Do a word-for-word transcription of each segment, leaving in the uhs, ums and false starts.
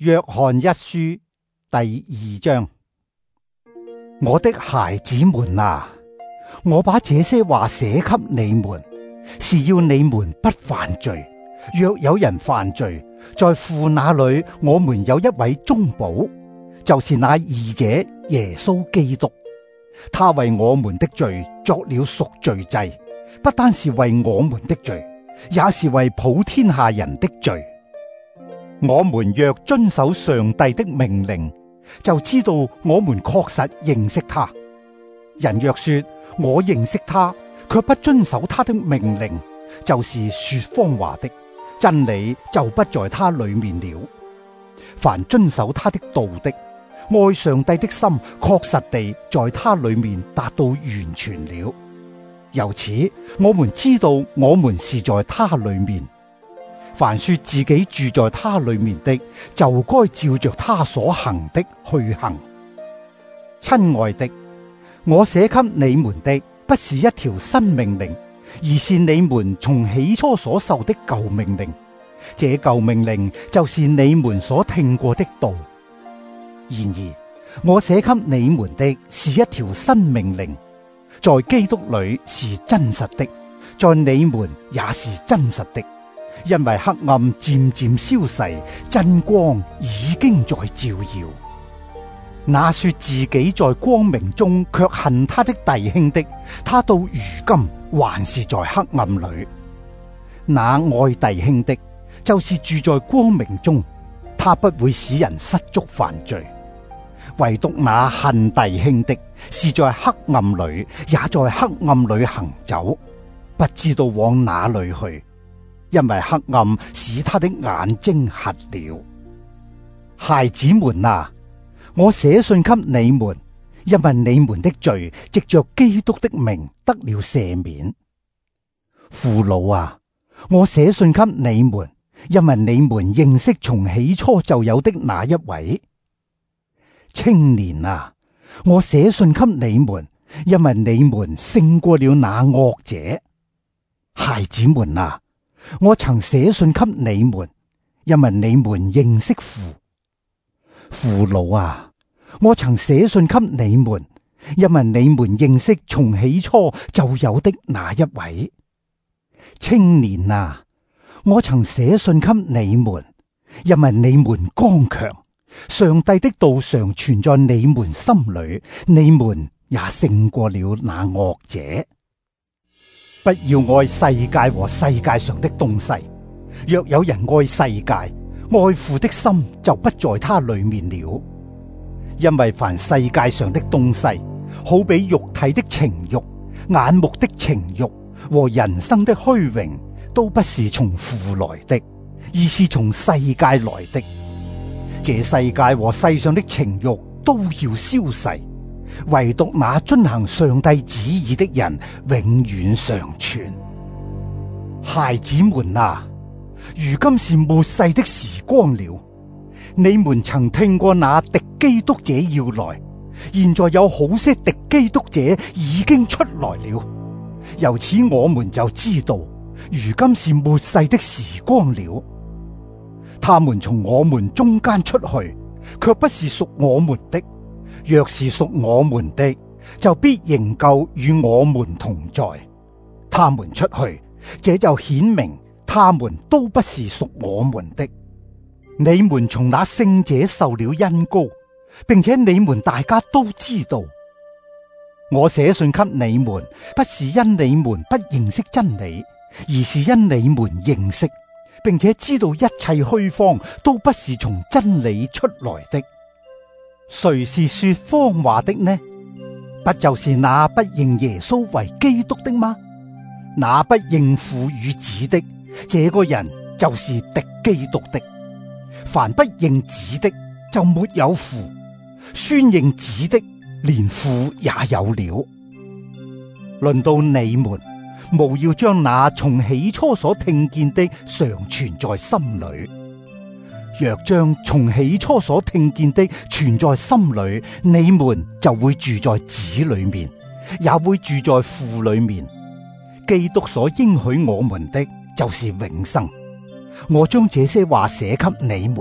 約翰一書第二章。我的孩子們啊，我把這些話寫給你們，是要你們不犯罪。若有人犯罪，在父那裏我們有一位中保，就是那義者耶穌基督。他為我們的罪作了贖罪祭，不單是為我們的罪，也是為普天下人的罪。我們若遵守上帝的命令，就知道我們確實認識他。人若說我認識他，卻不遵守他的命令，就是說謊話的，真理就不在他裏面了。凡遵守他的道的，愛上帝的心確實地在他裏面達到完全了。由此我們知道我們是在他裏面。凡說自己住在他裏面的，就該照着他所行的去行。親愛的，我寫給你們的不是一條新命令，而是你們從起初所受的舊命令。這舊命令就是你們所聽過的道。然而我寫給你們的是一條新命令，在基督裏是真實的，在你們也是真實的。因為黑暗漸漸消逝，真光已經在照耀。那說自己在光明中卻恨他的弟兄的，他到如今還是在黑暗裏。那愛弟兄的，就是住在光明中，他不會使人失足犯罪。唯獨那恨弟兄的，是在黑暗裏，也在黑暗裏行走，不知道往哪裏去。因為黑暗使他的眼睛瞎了。孩子們啊，我寫信給你們，因為你們的罪藉着基督的名得了赦免。父老啊，我寫信給你們，因為你們認識從起初就有的那一位。青年啊，我寫信給你們，因為你們勝過了那惡者。孩子們啊，我曾寫信給你們，因為你們認識父。父老啊，我曾寫信給你們，因為你們認識從起初就有的那一位。青年啊，我曾寫信給你們，因為你們剛強，上帝的道常存在你們心裏，你們也勝過了那惡者。不要愛世界和世界上的東西。若有人愛世界，愛父的心就不在他裏面了。因為凡世界上的東西，好比肉體的情欲、眼目的情欲和人生的虛榮，都不是從父來的，而是從世界來的。這世界和世上的情欲都要消逝，唯獨那遵行上帝旨意的人永遠常存。孩子們啊，如今是末世的時光了。你們曾聽過那敵基督者要來，現在有好些敵基督者已經出來了。由此我們就知道，如今是末世的時光了。他們從我們中間出去，卻不是屬我們的。若是屬我們的，就必仍舊與我們同在。他們出去，這就顯明他們都不是屬我們的。你們從那聖者受了恩膏，並且你們大家都知道。我寫信給你們，不是因你們不認識真理，而是因你們認識，並且知道一切虛謊都不是從真理出來的。誰是說謊話的呢？不就是那不認耶穌為基督的嗎？那不認父與子的，這個人就是敵基督的。凡不認子的，就沒有父；宣認子的，連父也有了。論到你們，務要將那從起初所聽見的常存在心裏。若將從起初所聽見的存在心裏，你們就會住在子裏面，也會住在父裏面。基督所應許我們的就是永生。我將這些話寫給你們，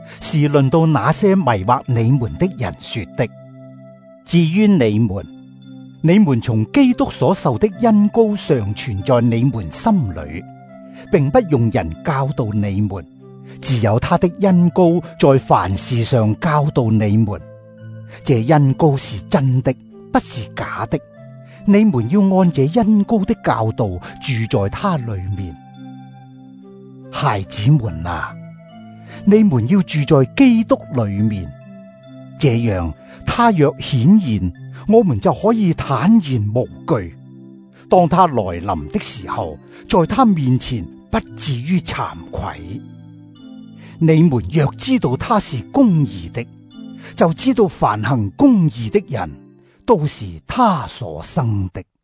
是論到那些迷惑你們的人說的。至於你們，你們從基督所受的恩膏常存在你們心裏，並不用人教導你們，自有他的恩膏在凡事上教導你們。這恩膏是真的，不是假的。你們要按這恩膏的教導住在他裏面。孩子們啊，你們要住在基督裏面，這樣他若顯現，我們就可以坦然無懼。當他來臨的時候，在他面前不至於慚愧。你們若知道他是公義的，就知道凡行公義的人都是他所生的。